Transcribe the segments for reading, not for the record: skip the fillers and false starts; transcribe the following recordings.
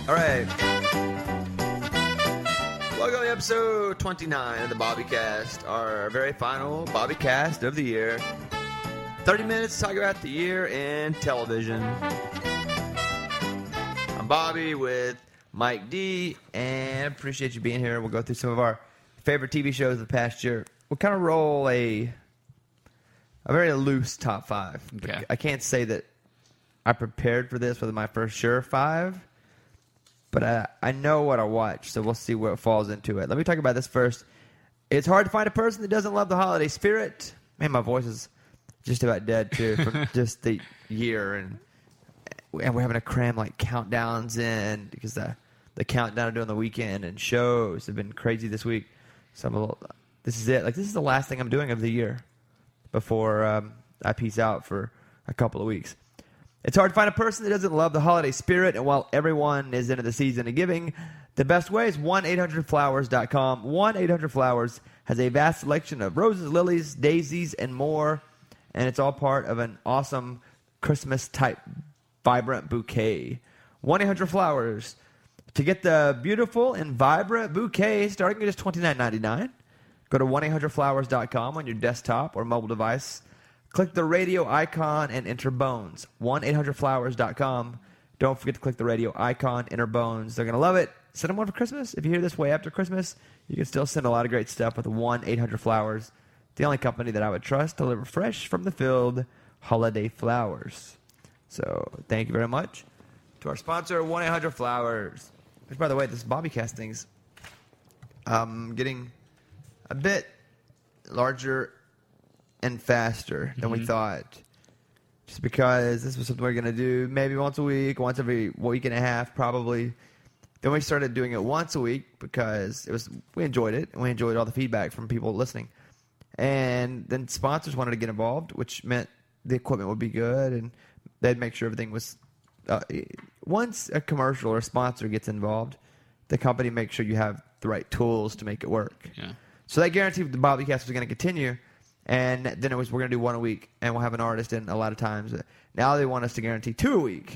All right. Welcome to episode 29 of the Bobbycast, our very final Bobbycast of the year. 30 minutes to talk about the year in television. I'm Bobby with Mike D, and I appreciate you being here. We'll go through some of our favorite TV shows of the past year. We'll kind of roll a very loose top five. Okay. I can't say that I prepared for this with my first sure five, but I know what I watch, so we'll see where it falls into it. Let me talk about this first. It's hard to find a person that doesn't love the holiday spirit. Man, my voice is just about dead, too, from just the year. And we're having to cram, like, countdowns in because the countdown I'm doing the weekend and shows have been crazy this week. So I'm a little, this is it. Like, this is the last thing I'm doing of the year before I peace out for a couple of weeks. It's hard to find a person that doesn't love the holiday spirit, and while everyone is into the season of giving, the best way is 1-800-Flowers.com. 1-800-Flowers has a vast selection of roses, lilies, daisies, and more, and it's all part of an awesome Christmas-type vibrant bouquet. 1-800-Flowers. To get the beautiful and vibrant bouquet starting at just $29.99, go to 1-800-Flowers.com on your desktop or mobile device. Click the radio icon and enter Bones. 1-800-Flowers.com. Don't forget to click the radio icon, enter Bones. They're going to love it. Send them one for Christmas. If you hear this way after Christmas, you can still send a lot of great stuff with 1-800-Flowers. The only company that I would trust to deliver fresh from the field holiday flowers. So thank you very much to our sponsor, 1-800-Flowers. Which, by the way, this Bobbycast thing's getting a bit larger and faster than we thought. Just because this was something we were going to do maybe once a week, once every week and a half, probably. Then we started doing it once a week because we enjoyed it, and we enjoyed all the feedback from people listening. And then sponsors wanted to get involved, which meant the equipment would be good, and they'd make sure everything was... once a commercial or a sponsor gets involved, the company makes sure you have the right tools to make it work. Yeah. So they guaranteed the Bobbycast was going to continue. And then we're going to do one a week, and we'll have an artist in a lot of times. Now they want us to guarantee 2 a week.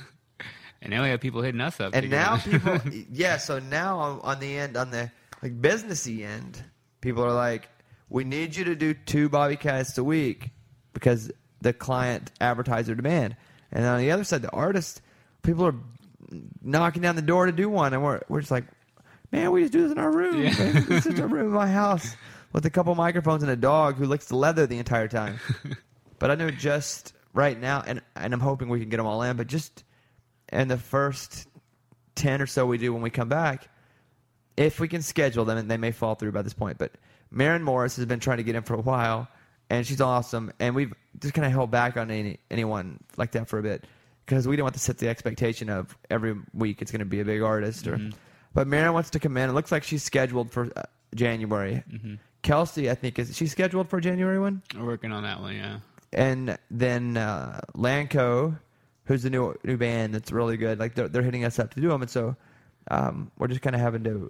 And now we have people hitting us up. And now people, so now on the end, on the like businessy end, people are like, we need you to do 2 Bobbycasts a week because the client advertised their demand. And on the other side, the artist, people are knocking down the door to do one, and we're just like, man, we just do this in our room. Yeah. Man. This is just a room in my house with a couple microphones and a dog who licks the leather the entire time. But I know just right now, and I'm hoping we can get them all in, but just in the first 10 or so we do when we come back, if we can schedule them, and they may fall through by this point, but Maren Morris has been trying to get in for a while, and she's awesome, and we've just kind of held back on anyone like that for a bit because we don't want to set the expectation of every week it's going to be a big artist. But Maren wants to come in. It looks like she's scheduled for January. Kelsey, I think, is she scheduled for January one? We're working on that one, yeah. And then Lanco, who's the new band that's really good. Like they're hitting us up to do them, and so we're just kind of having to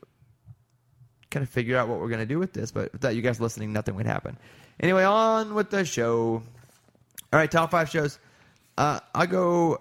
kind of figure out what we're going to do with this. But without you guys listening, nothing would happen. Anyway, on with the show. All right, top 5 shows. I'll go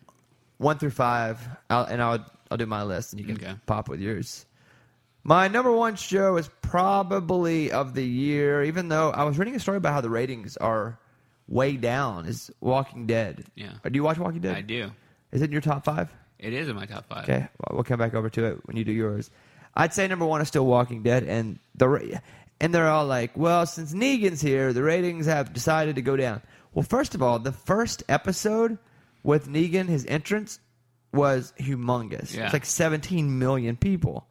1 through 5, I'll do my list, and you can pop with yours. My number 1 show is probably of the year, even though I was reading a story about how the ratings are way down, is Walking Dead. Yeah. Do you watch Walking Dead? I do. Is it in your top 5? It is in my top 5. Okay, well, we'll come back over to it when you do yours. I'd say number 1 is still Walking Dead, and they're all like, well, since Negan's here, the ratings have decided to go down. Well, first of all, the first episode with Negan, his entrance, was humongous. Yeah. It's like 17 million people.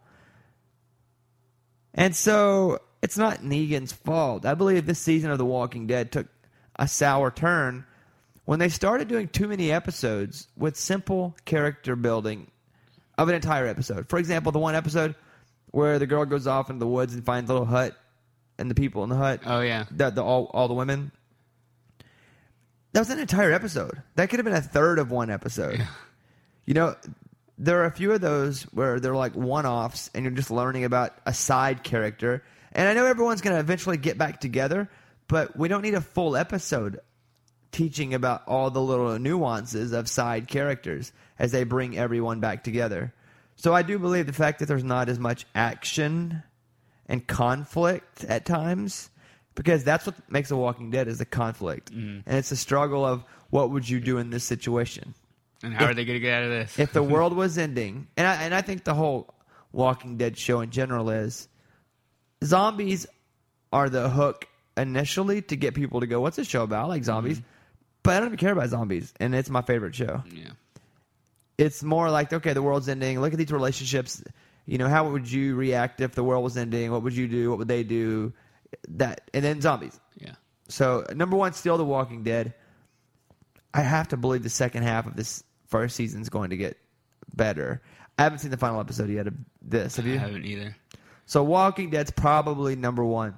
And so it's not Negan's fault. I believe this season of The Walking Dead took a sour turn when they started doing too many episodes with simple character building of an entire episode. For example, the one episode where the girl goes off into the woods and finds a little hut and the people in the hut. Oh, yeah. All the women. That was an entire episode. That could have been a third of one episode. Yeah. You know, there are a few of those where they're like one-offs and you're just learning about a side character. And I know everyone's going to eventually get back together, but we don't need a full episode teaching about all the little nuances of side characters as they bring everyone back together. So I do believe the fact that there's not as much action and conflict at times, because that's what makes The Walking Dead is the conflict. And it's a struggle of what would you do in this situation? And how are they going to get out of this? If the world was ending, and I think the whole Walking Dead show in general is zombies are the hook initially to get people to go, what's this show about? I like zombies. But I don't even care about zombies, and it's my favorite show. Yeah. It's more like, okay, the world's ending. Look at these relationships. You know, how would you react if the world was ending? What would you do? What would they do? That, and then zombies. Yeah. So, number one, still The Walking Dead. I have to believe the second half of this first season is going to get better. I haven't seen the final episode yet of this. Have you? I haven't either. So, Walking Dead's probably number one.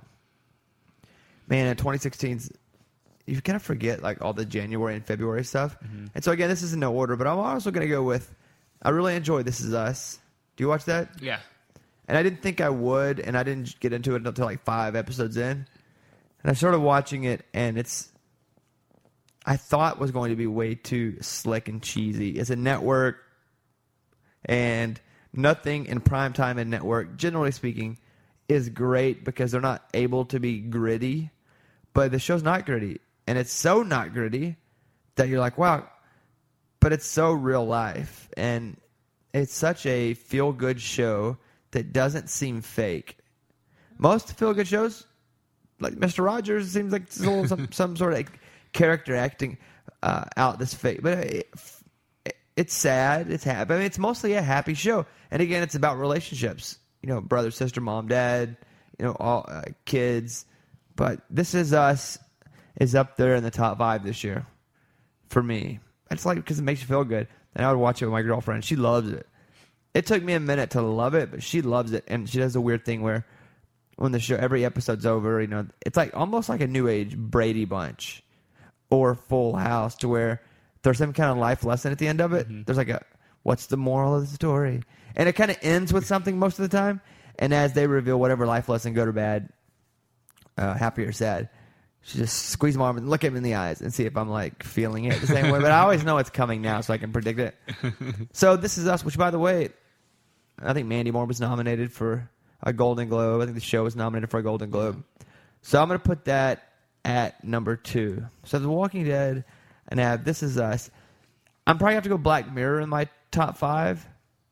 Man, in 2016's, you kind of forget like all the January and February stuff. And so, again, this is in no order, but I'm also going to go with, I really enjoy This Is Us. Do you watch that? Yeah. And I didn't think I would, and I didn't get into it until like 5 episodes in. And I started watching it, and I thought was going to be way too slick and cheesy. It's a network, and nothing in primetime and network, generally speaking, is great because they're not able to be gritty. But the show's not gritty, and it's so not gritty that you're like, wow, but it's so real life. And it's such a feel-good show that doesn't seem fake. Most feel-good shows, like Mr. Rogers, seems like it's a little, some sort of character acting out this fake. But it's sad. It's happy. I mean, it's mostly a happy show. And again, it's about relationships. You know, brother, sister, mom, dad. You know, all kids. But This Is Us is up there in the top 5 this year for me. It's like because it makes you feel good. And I would watch it with my girlfriend. She loves it. It took me a minute to love it, but she loves it. And she does a weird thing where when the show, every episode's over, you know, it's like almost like a New Age Brady Bunch or Full House, to where there's some kind of life lesson at the end of it. There's like what's the moral of the story? And it kind of ends with something most of the time. And as they reveal whatever life lesson, good or bad, happy or sad, she just squeeze my arm and look at me in the eyes and see if I'm like feeling it the same way. But I always know it's coming now, so I can predict it. So This Is Us, which by the way, I think Mandy Moore was nominated for a Golden Globe. I think the show was nominated for a Golden Globe. So I'm going to put that at number 2. So The Walking Dead, and I have This Is Us. I'm probably going to have to go Black Mirror in my top 5.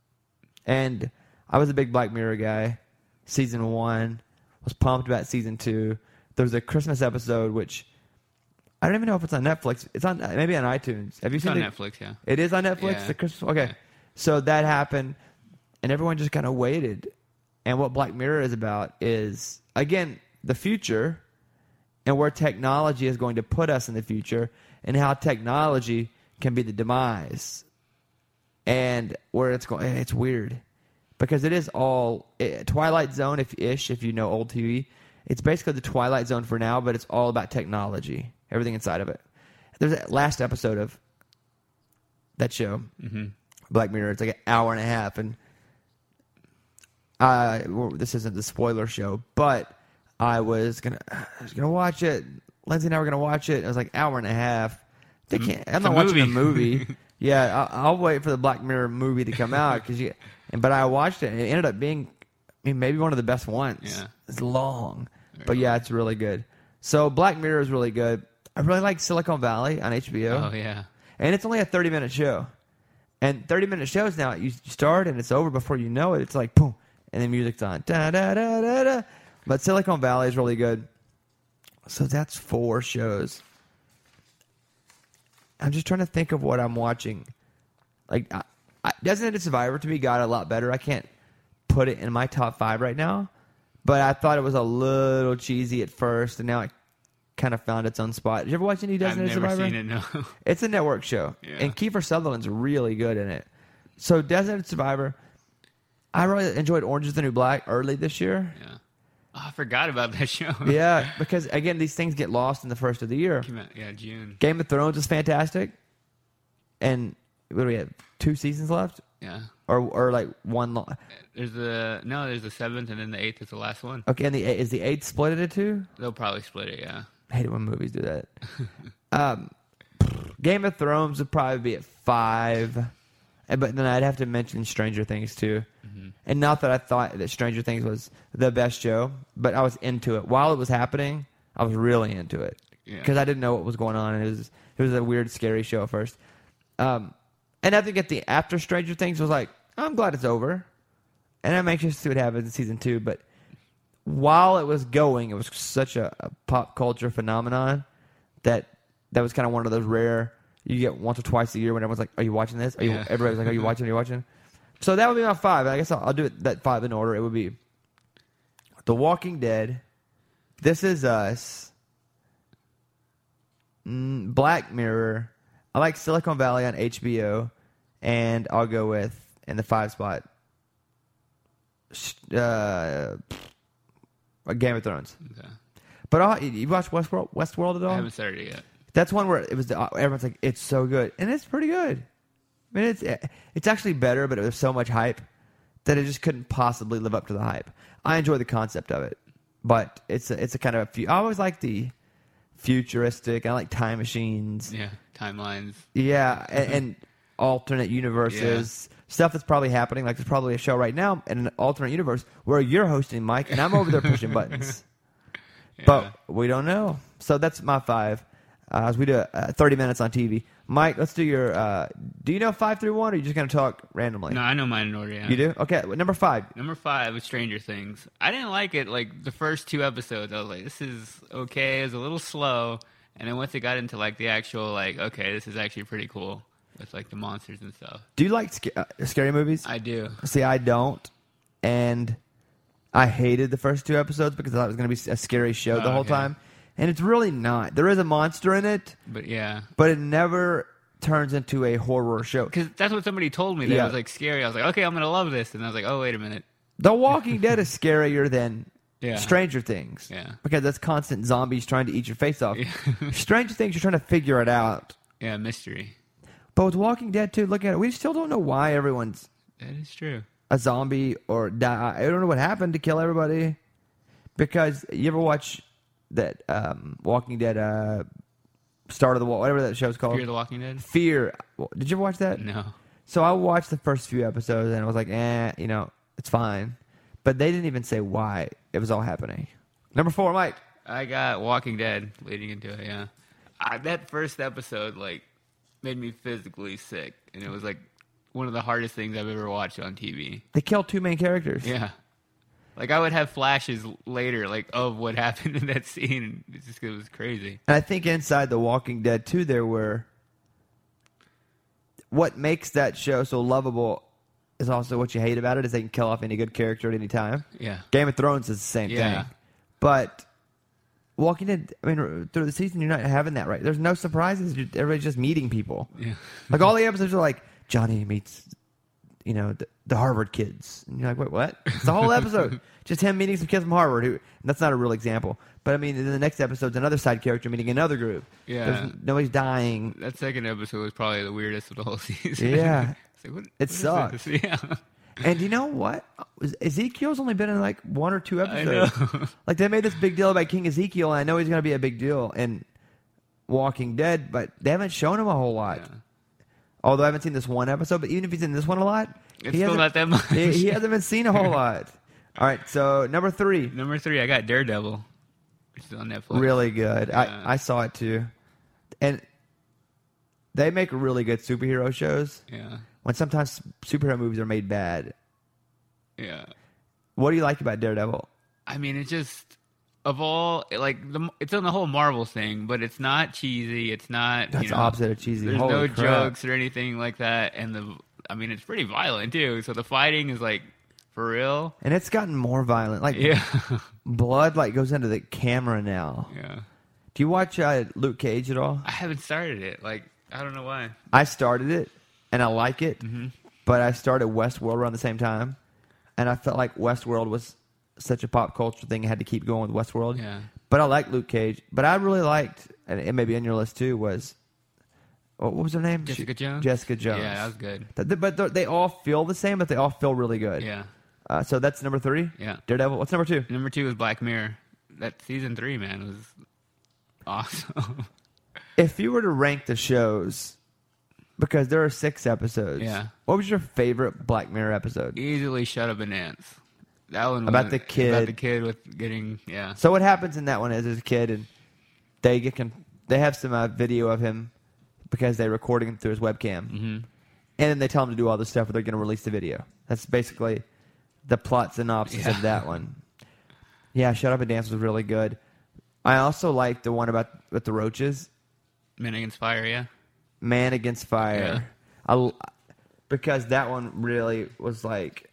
And I was a big Black Mirror guy. Season 1. Was pumped about season 2. There was a Christmas episode, which I don't even know if it's on Netflix. It's on maybe on iTunes. Have you seen it? It's on Netflix, yeah. It is on Netflix? Yeah. The Christmas? Okay. Yeah. So that happened, and everyone just kind of waited. And what Black Mirror is about is, again, the future and where technology is going to put us in the future and how technology can be the demise. And where it's going, it's weird. Because it is all Twilight Zone, if you know old TV. It's basically the Twilight Zone for now, but it's all about technology. Everything inside of it. There's that last episode of that show, Black Mirror. It's like an hour and a half, and this isn't the spoiler show, but I was gonna watch it. Lindsay and I were gonna watch it. It was like an hour and a half. They can't. I'm not watching a movie. Yeah, I'll wait for the Black Mirror movie to come out but I watched it, and it ended up being, maybe one of the best ones. Yeah. It's long, but yeah, it's really good. So Black Mirror is really good. I really like Silicon Valley on HBO. Oh, yeah. And it's only a 30-minute show. And 30-minute shows now, you start and it's over before you know it. It's like, boom, and then music's on. Da, da, da, da, da. But Silicon Valley is really good. So that's 4 shows. I'm just trying to think of what I'm watching. Like, Designated Survivor, to me, got a lot better. I can't put it in my top 5 right now. But I thought it was a little cheesy at first, and now it kind of found its own spot. Did you ever watch any Designated Survivor? I've never seen it, no. It's a network show. Yeah. And Kiefer Sutherland's really good in it. So Designated Survivor, I really enjoyed Orange is the New Black early this year. Yeah. Oh, I forgot about that show. Yeah, because, again, these things get lost in the first of the year. Came out, June. Game of Thrones is fantastic. And what do we have? 2 seasons left? Yeah. Or like one long. There's the 7th, and then the 8th is the last one. Okay, and is the 8th split into 2? They'll probably split it, yeah. I hate it when movies do that. Game of Thrones would probably be at 5. But then I'd have to mention Stranger Things too. Mm-hmm. And not that I thought that Stranger Things was the best show, but I was into it. While it was happening, I was really into it. Yeah. Because I didn't know what was going on. And it was a weird, scary show at first. And I think after Stranger Things was like, I'm glad it's over. And I'm anxious to see what happens in season 2. But while it was going, it was such a pop culture phenomenon that was kind of one of those rare, you get once or twice a year when everyone's like, are you watching this? Everybody's like, are you watching? Are you watching? So that would be my 5. I guess I'll do that 5 in order. It would be The Walking Dead, This Is Us, Black Mirror. I like Silicon Valley on HBO, and I'll go with, in the 5 spot, Game of Thrones. Okay. But you watched Westworld at all? I haven't started it yet. That's one where it was everyone's like, it's so good, and it's pretty good. I mean, it's actually better, but it was so much hype that it just couldn't possibly live up to the hype. I enjoy the concept of it, but it's a kind of I always like the futuristic. I like time machines. Yeah, timelines. Yeah, and alternate universes. Stuff that's probably happening. Like there's probably a show right now in an alternate universe where you're hosting, Mike, and I'm over there pushing buttons. Yeah. But we don't know. So that's my 5. As we do 30 minutes on TV. Mike, let's do your... do you know 5 through 1, or are you just going to talk randomly? No, I know mine in order, yeah. You do? Okay, number 5. Number 5 was Stranger Things. I didn't like it, like, the first 2 episodes. I was like, this is okay. It was a little slow. And then once it got into, like, the actual, like, okay, this is actually pretty cool with, like, the monsters and stuff. Do you like scary movies? I do. See, I don't. And I hated the first 2 episodes because I thought it was going to be a scary show the whole time. And it's really not. There is a monster in it. But, yeah. But it never turns into a horror show. Because that's what somebody told me that it was, like, scary. I was like, okay, I'm going to love this. And I was like, oh, wait a minute. The Walking Dead is scarier than Yeah. Stranger Things. Yeah. Because that's constant zombies trying to eat your face off. Yeah. Stranger Things, you're trying to figure it out. Yeah, mystery. But with Walking Dead, too, look at it. We still don't know why everyone's That is true. a zombie or die. I don't know what happened to kill everybody. Because you ever watch that Walking Dead Start of the Wall, whatever that show's called? Fear the Walking Dead? Fear. Did you ever watch that? No. So I watched the first few episodes and I was like, it's fine. But they didn't even say why it was all happening. Number 4, Mike. I got Walking Dead leading into it, yeah. That first episode, like, made me physically sick. And it was, like, one of the hardest things I've ever watched on TV. They killed 2 main characters. Yeah. Like, I would have flashes later, like, of what happened in that scene. It's just, it was crazy. And I think inside The Walking Dead, too, there were... What makes that show so lovable is also what you hate about it, is they can kill off any good character at any time. Yeah. Game of Thrones is the same thing. But Walking Dead, I mean, through the season, you're not having that, right? There's no surprises. Everybody's just meeting people. Yeah. Like, all the episodes are like, Johnny meets... the Harvard kids. And you're like, wait, what? It's the whole episode. Just him meeting some kids from Harvard. That's not a real example. But, I mean, in the next episode's another side character meeting another group. Yeah. Nobody's dying. That second episode was probably the weirdest of the whole season. Yeah. It's like, what It is sucks. this? Yeah. And you know what? Ezekiel's only been in, like, 1 or 2 episodes. I know. Like, they made this big deal about King Ezekiel, and I know he's going to be a big deal in Walking Dead, but they haven't shown him a whole lot. Yeah. Although I haven't seen this one episode, but even if he's in this one a lot, It's still not that much. he hasn't been seen a whole lot. All right, so number 3. Number 3, I got Daredevil, which is on Netflix. Really good. Yeah. I saw it too. And they make really good superhero shows Yeah. when sometimes superhero movies are made bad. Yeah. What do you like about Daredevil? I mean, it's just, of all, like, it's on the whole Marvel thing, but it's not cheesy. It's not, That's the opposite of cheesy. There's Holy no crap. jokes or anything like that. And it's pretty violent, too. So the fighting is, like, for real. And it's gotten more violent. Like, Yeah. blood like goes into the camera now. Yeah. Do you watch Luke Cage at all? I haven't started it. Like, I don't know why. I started it, and I like it, but I started Westworld around the same time, and I felt like Westworld was such a pop culture thing. I had to keep going with Westworld. Yeah. But I like Luke Cage. But I really liked, and it may be on your list too, was, what was her name? Jessica Jones? Jessica Jones. Yeah, that was good. But they all feel the same, but they all feel really good. Yeah. So that's number 3? Yeah. Daredevil. What's number 2? Number 2 was Black Mirror. That season 3, man, was awesome. If you were to rank the shows because there are 6 episodes. Yeah. What was your favorite Black Mirror episode? Easily Shut Up and Dance. That one About was the kid. About the kid with getting So what happens in that one is there's a kid and they have some video of him because they're recording him through his webcam, and then they tell him to do all this stuff, or they're going to release the video. That's basically the plot synopsis of that one. Yeah, Shut Up and Dance was really good. I also liked the one with the roaches. Men Against Fire. Yeah. Man Against Fire. Because that one really was like,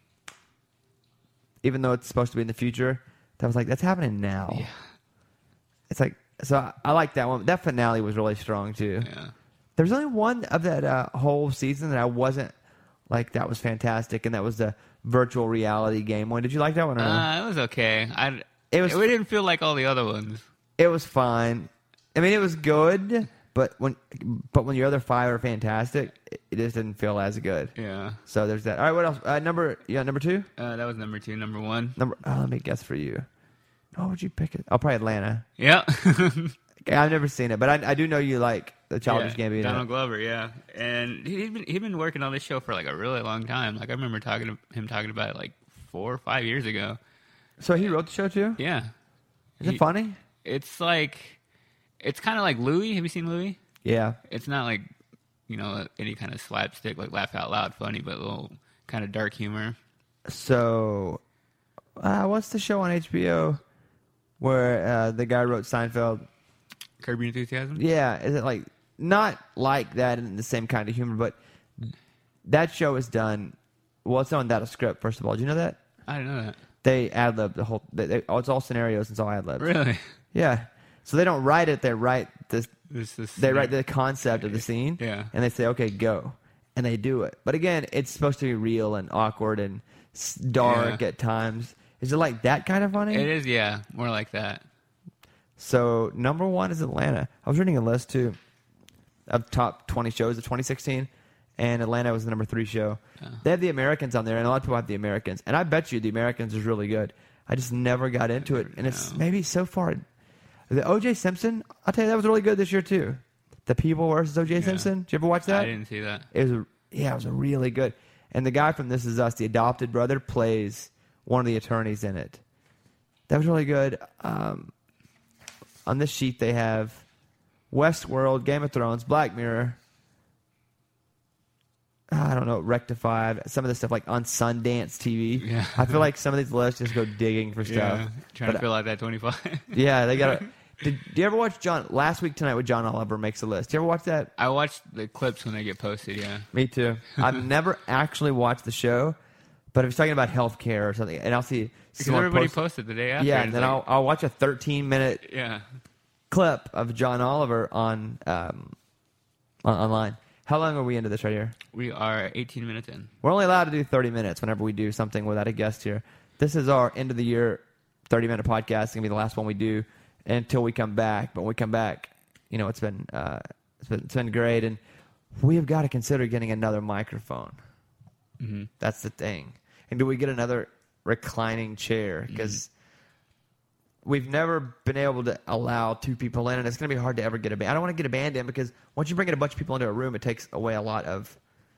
even though it's supposed to be in the future, that was like, that's happening now. Yeah. It's like, so I like that one. That finale was really strong too. Yeah. There's only one of that whole season that I wasn't like, that was fantastic, and that was the virtual reality game one. Did you like that one or no? It was okay. It didn't feel like all the other ones. It was fine. I mean, it was good, but when your other 5 are fantastic, it just didn't feel as good. Yeah. So there's that. All right, what else? Number 2? That was number 2. Number 1. Let me guess for you. Oh, would you pick it? Oh, probably Atlanta. Yeah. Okay, I've never seen it, but I do know you like the Childish Gambino. Donald Glover, yeah. And he'd been working on this show for like a really long time. Like I remember him talking about it like 4 or 5 years ago. So he wrote the show too? Yeah. Is it funny? It's like, it's kind of like Louie. Have you seen Louie? Yeah. It's not like, any kind of slapstick, like laugh out loud funny, but a little kind of dark humor. So, what's the show on HBO where the guy wrote Seinfeld? Curb Your Enthusiasm? Yeah. Is it like, not like that in the same kind of humor, but that show is done, well, it's not without a script, first of all. Did you know that? I didn't know that. They ad-lib the whole, it's all scenarios and it's all ad-libs. Really? Yeah. So they don't write it, they write this. They write the concept of the scene, Yeah. and they say, "Okay, go," and they do it. But again, it's supposed to be real and awkward and dark at times. Is it like that kind of funny? It is, yeah, more like that. So number 1 is Atlanta. I was reading a list too of top 20 shows of 2016, and Atlanta was the number 3 show. They have The Americans on there, and a lot of people have The Americans, and I bet you The Americans is really good. I just never got into it, and it's maybe so far. The O.J. Simpson, I'll tell you, that was really good this year too. The People versus O.J. Simpson. Did you ever watch that? I didn't see that. It was a really good. And the guy from This Is Us, the adopted brother, plays one of the attorneys in it. That was really good. On this sheet, they have Westworld, Game of Thrones, Black Mirror. I don't know, Rectified, some of the stuff like on Sundance TV. Yeah. I feel like some of these lists just go digging for stuff. Yeah, trying to fill out that 25. Yeah, they got to. Did you ever watch Last Week Tonight with John Oliver makes a list? Did you ever watch that? I watched the clips when they get posted, yeah. Me too. I've never actually watched the show, but if he's talking about healthcare or something, and I'll see Because everybody posted the day after. Yeah, and then I'll watch a 13-minute clip of John Oliver on online. How long are we into this right here? We are 18 minutes in. We're only allowed to do 30 minutes whenever we do something without a guest here. This is our end of the year 30-minute podcast. It's gonna be the last one we do until we come back. But when we come back, it's been great, and we have got to consider getting another microphone. Mm-hmm. That's the thing. And do we get another reclining chair? Because we've never been able to allow 2 people in, and it's going to be hard to ever get a band. I don't want to get a band in because once you bring in a bunch of people into a room, it takes away a lot of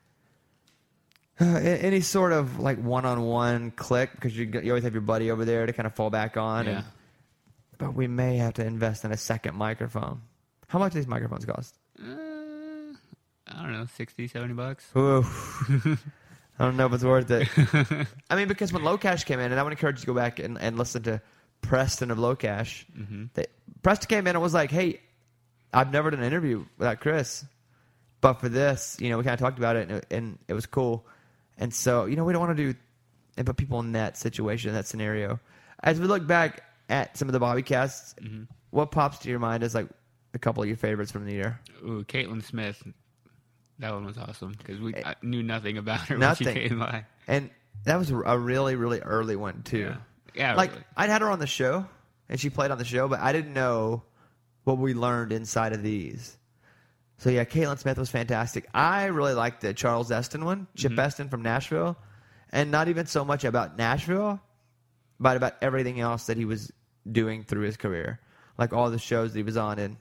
any sort of like one-on-one click, because you always have your buddy over there to kind of fall back on. Yeah. But we may have to invest in a second microphone. How much do these microphones cost? I don't know, $60-$70. Ooh. I don't know if it's worth it. I mean, because when Locash came in, and I would encourage you to go back and listen to Preston of Locash. Preston came in and was like, hey, I've never done an interview without Chris. But for this, we kind of talked about it, and it was cool. And so, we don't want to do and put people in that situation, that scenario. As we look back at some of the Bobby casts, what pops to your mind as like a couple of your favorites from the year? Ooh, Caitlin Smith. That one was awesome because I knew nothing about her Nothing. when she came by. And that was a really, really early one, too. Yeah, like, really. I'd had her on the show, and she played on the show, but I didn't know what we learned inside of these. So, yeah, Caitlin Smith was fantastic. I really liked the Charles Eston one, Chip Eston from Nashville, and not even so much about Nashville, but about everything else that he was doing through his career. Like all the shows that he was on in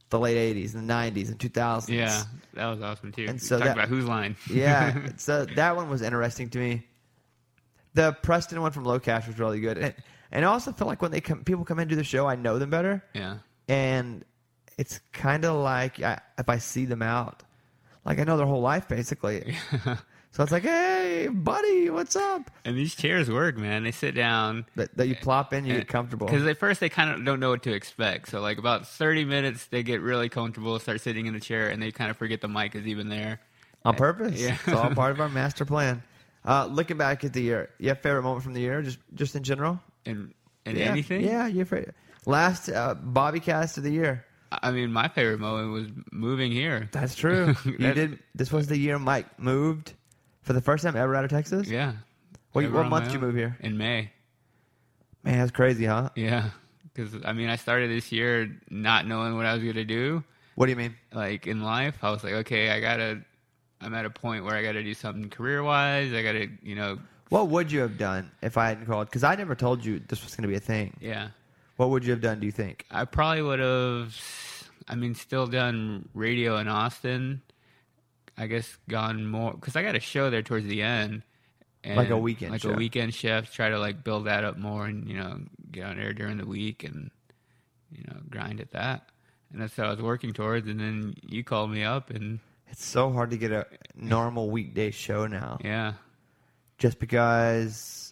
the late 80s and the 90s and 2000s. Yeah, that was awesome too. And so Talk that- about Whose Line. Yeah, so that one was interesting to me. The Preston one from Low Cash was really good. And I also feel like when people come in and do the show, I know them better. Yeah. And it's kind of like if I see them out, like I know their whole life basically. So it's like, hey, buddy, what's up? And these chairs work, man. They sit down. That you plop in, you get comfortable. Because at first they kind of don't know what to expect. So like about 30 minutes, they get really comfortable, start sitting in the chair, and they kind of forget the mic is even there. On purpose. Yeah. It's all part of our master plan. Looking back at the year, you have favorite moment from the year, just in general? And Yeah. anything? Yeah, your favorite. Last Bobby cast of the year. I mean, my favorite moment was moving here. That's true. This was the year Mike moved for the first time ever out of Texas? Yeah. What Ever on month my did you own? move here? In May. Man, that's crazy, huh? Yeah. Because, I mean, I started this year not knowing what I was going to do. What do you mean? Like, in life, I was like, okay, I'm at a point where I got to do something career-wise. I got to, What would you have done if I hadn't called? Because I never told you this was going to be a thing. yeah. What would you have done, do you think? I probably would have, still done radio in Austin. I guess gone more, because I got a show there towards the end. And Like a weekend show. a weekend shift, try to, build that up more and, get on air during the week and, grind at that. And that's what I was working towards. And then you called me up and, It's so hard to get a normal weekday show now. yeah. Just because,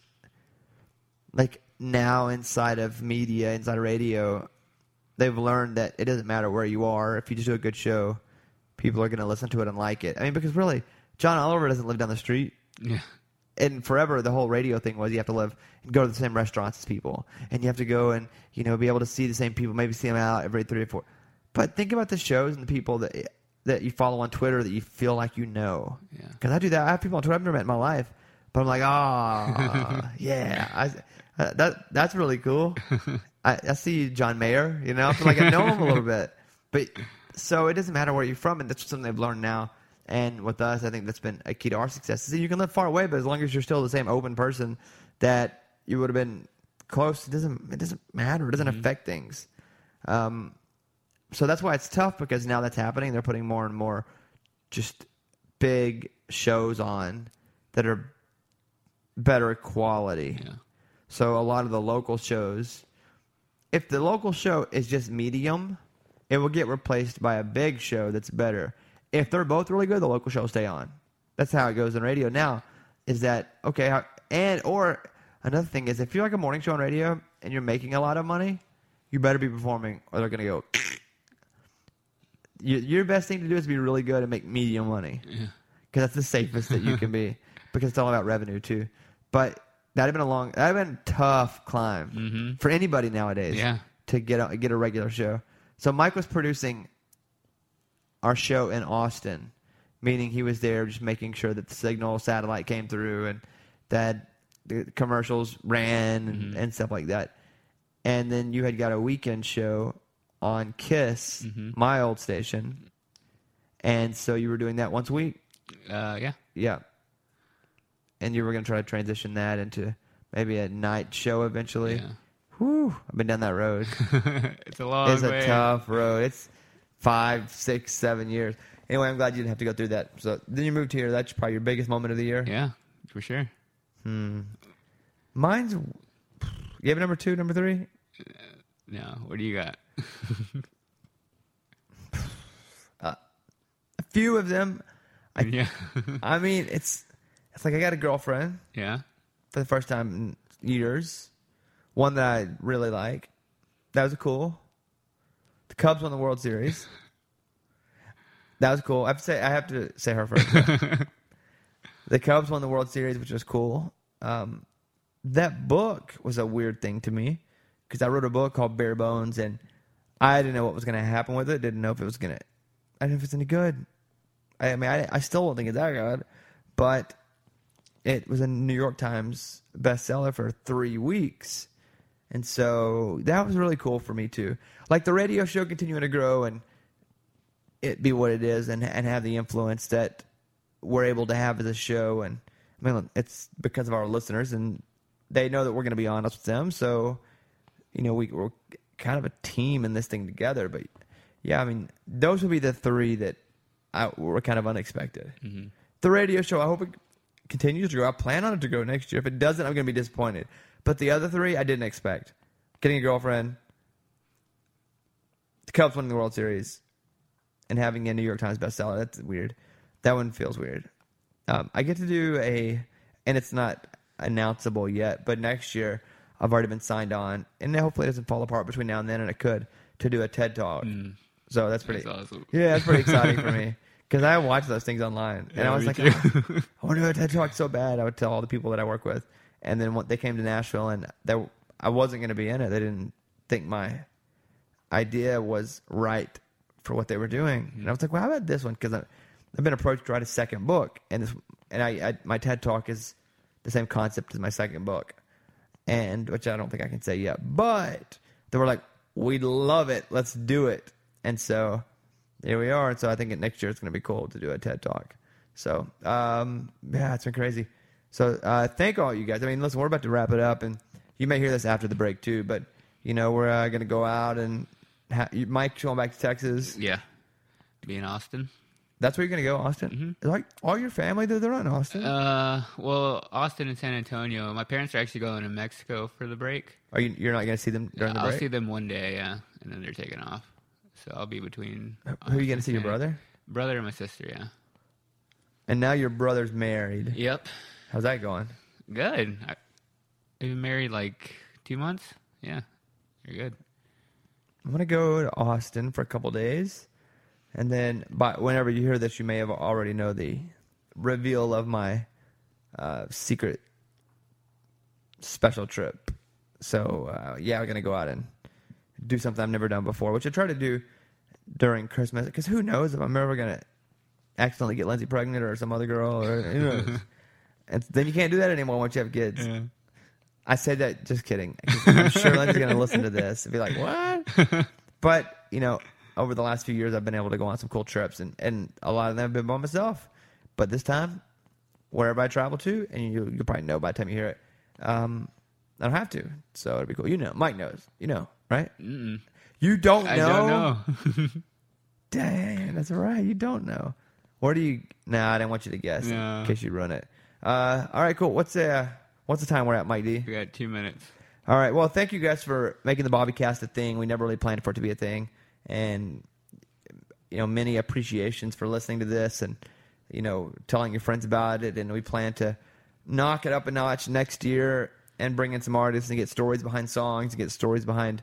now inside of media, inside of radio, they've learned that it doesn't matter where you are. If you just do a good show, people are going to listen to it and like it. I mean, because really, John Oliver doesn't live down the street. Yeah. And forever, the whole radio thing was you have to live and go to the same restaurants as people. And you have to go and, be able to see the same people, maybe see them out every 3 or 4. But think about the shows and the people that you follow on Twitter that you feel like you know. Yeah. Because I do that. I have people on Twitter I've never met in my life. But I'm like, yeah. That's really cool. I see you, John Mayer, I feel like I know him a little bit. But so it doesn't matter where you're from, and that's something they've learned now. And with us, I think that's been a key to our success. Is that you can live far away, but as long as you're still the same open person that you would have been close, it doesn't matter. It doesn't affect things. So that's why it's tough, because now that's happening. They're putting more and more just big shows on that are better quality. Yeah. So a lot of the local shows, if the local show is just medium, it will get replaced by a big show that's better. If they're both really good, the local show will stay on. That's how it goes in radio now. Is that okay? Or another thing is, if you're like a morning show on radio and you're making a lot of money, you better be performing, or they're going to go. Your best thing to do is be really good and make medium money, because that's the safest that you can be, because it's all about revenue too. But that'd have been a tough climb for anybody nowadays. Yeah. To get a regular show. So Mike was producing our show in Austin, meaning he was there just making sure that the signal satellite came through and that the commercials ran and stuff like that. And then you had got a weekend show on KISS, my old station. And so you were doing that once a week? Yeah. Yeah. And you were going to try to transition that into maybe a night show eventually? Yeah. Whew, I've been down that road. It's a long It's way. a tough road. It's 5, 6, 7 years. Anyway, I'm glad you didn't have to go through that. So then you moved here. That's probably your biggest moment of the year. Yeah, for sure. Mine's. You have number 2, number 3? No, what do you got? A few of them. Yeah. I mean, it's like I got a girlfriend Yeah. for the first time in years. One that I really like. That was cool. The Cubs won the World Series. That was cool. I have to say her first. The Cubs won the World Series, which was cool. That book was a weird thing to me, because I wrote a book called Bare Bones, and I didn't know what was going to happen with it. Didn't know if it was going to. I didn't know if it's any good. I still don't think it's that good, but it was a New York Times bestseller for 3 weeks. And so that was really cool for me too. Like the radio show continuing to grow and it be what it is, and have the influence that we're able to have as a show. And I mean, it's because of our listeners, and they know that we're going to be honest with them. So, we're kind of a team in this thing together. But yeah, I mean, those would be the three that were kind of unexpected. Mm-hmm. The radio show, I hope it continues to go. I plan on it to go next year. If it doesn't, I'm going to be disappointed. But the other three, I didn't expect. Getting a girlfriend, the Cubs winning the World Series, and having a New York Times bestseller. That's weird. That one feels weird. I get to do and it's not announceable yet, but next year I've already been signed on, and hopefully it doesn't fall apart between now and then, and it could, to do a TED Talk. So that's pretty awesome. Yeah, that's pretty exciting for me. Because I watch those things online, and I was like, oh, I want to do a TED Talk so bad. I would tell all the people that I work with. And then when they came to Nashville, and I wasn't going to be in it. They didn't think my idea was right for what they were doing. And I was like, well, how about this one? Because I've been approached to write a second book, and my TED Talk is the same concept as my second book, and which I don't think I can say yet. But they were like, we'd love it. Let's do it. And so here we are. And so I think next year it's going to be cool to do a TED Talk. So, yeah, it's been crazy. So thank all you guys. I mean, listen, we're about to wrap it up, and you may hear this after the break too, but, you know, we're going to go out and Mike's going back to Texas. Yeah. Be in Austin. That's where you're going to go, Austin? Mm-hmm. Like, all your family, they're not in Austin? Well, Austin and San Antonio. My parents are actually going to Mexico for the break. You're not going to see them during the break? I'll see them one day, yeah, and then they're taking off. So I'll be between... Who are you going to see, your brother? Brother and my sister, yeah. And now your brother's married. Yep. How's that going? Good. I've been married like 2 months. Yeah, you're good. I'm going to go to Austin for a couple days. And then whenever you hear this, you may have already know the reveal of my secret special trip. So, yeah, we're going to go out and do something I've never done before, which I try to do during Christmas. Because who knows if I'm ever going to accidentally get Lindsay pregnant or some other girl. Or who knows. And then you can't do that anymore once you have kids. Yeah. I said that just kidding. I'm sure Lindsay's going to listen to this and be like, what? But, you know, over the last few years, I've been able to go on some cool trips, and a lot of them have been by myself. But this time, wherever I travel to, and you'll probably know by the time you hear it, I don't have to. So it'll be cool. You know, Mike knows. You know, right? Mm-mm. You don't know? I don't know. Dang, that's right. You don't know. Where do you... Nah, I didn't want you to guess in case you ruin it. All right, cool. What's the time we're at, Mike D? We got 2 minutes. All right. Well, thank you guys for making the Bobbycast a thing. We never really planned for it to be a thing. And, you know, many appreciations for listening to this and, you know, telling your friends about it. And we plan to knock it up a notch next year and bring in some artists and get stories behind songs and get stories behind,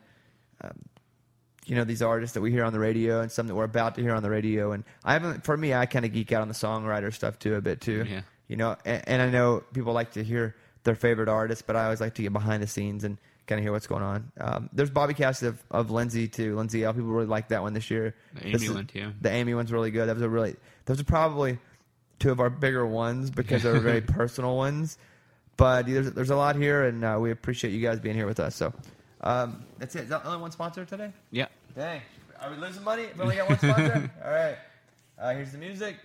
you know, these artists that we hear on the radio and some that we're about to hear on the radio. And I kind of geek out on the songwriter stuff too, a bit too. Yeah. You know, and I know people like to hear their favorite artists, but I always like to get behind the scenes and kind of hear what's going on. There's Bobbycast of Lindsay too. Lindsay L. People really like that one this year. The Amy one too. The Amy one's really good. Those are probably two of our bigger ones because they're very personal ones. But there's a lot here, and we appreciate you guys being here with us. So that's it. Is that only one sponsor today? Yeah. Dang. Are we losing money? We only got one sponsor? All right. Here's the music.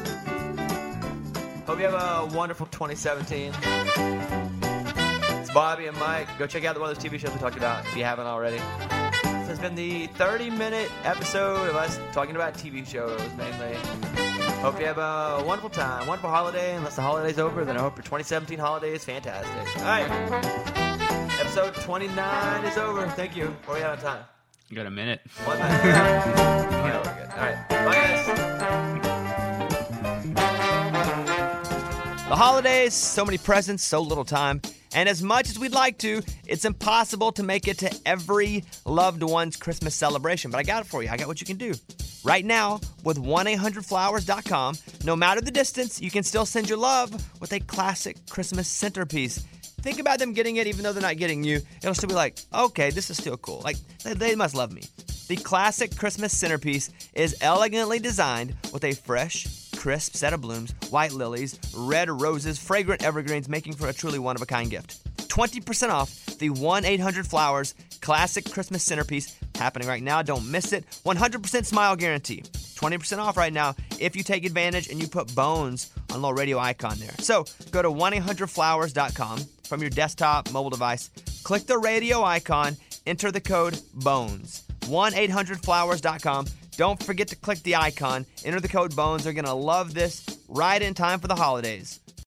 Hope you have a wonderful 2017. It's Bobby and Mike. Go check out one of those TV shows we talked about if you haven't already. This has been the 30-minute episode of us talking about TV shows, mainly. Hope you have a wonderful time, wonderful holiday. Unless the holiday's over, then I hope your 2017 holiday is fantastic. All right. Episode 29 is over. Thank you. Where are we at on time? You got a minute. 1 minute. Yeah, we're good. All right. Bye, guys. The holidays, so many presents, so little time. And as much as we'd like to, it's impossible to make it to every loved one's Christmas celebration. But I got it for you. I got what you can do. Right now, with 1-800-Flowers.com, no matter the distance, you can still send your love with a classic Christmas centerpiece. Think about them getting it even though they're not getting you. It'll still be like, okay, this is still cool. Like, they must love me. The classic Christmas centerpiece is elegantly designed with a fresh, crisp set of blooms, white lilies, red roses, fragrant evergreens, making for a truly one-of-a-kind gift. 20% off the 1-800-Flowers Classic Christmas Centerpiece happening right now. Don't miss it. 100% smile guarantee. 20% off right now if you take advantage and you put Bones on the little radio icon there. So go to 1-800-Flowers.com from your desktop, mobile device. Click the radio icon. Enter the code BONES. 1-800-Flowers.com. Don't forget to click the icon. Enter the code BONES. They're going to love this right in time for the holidays.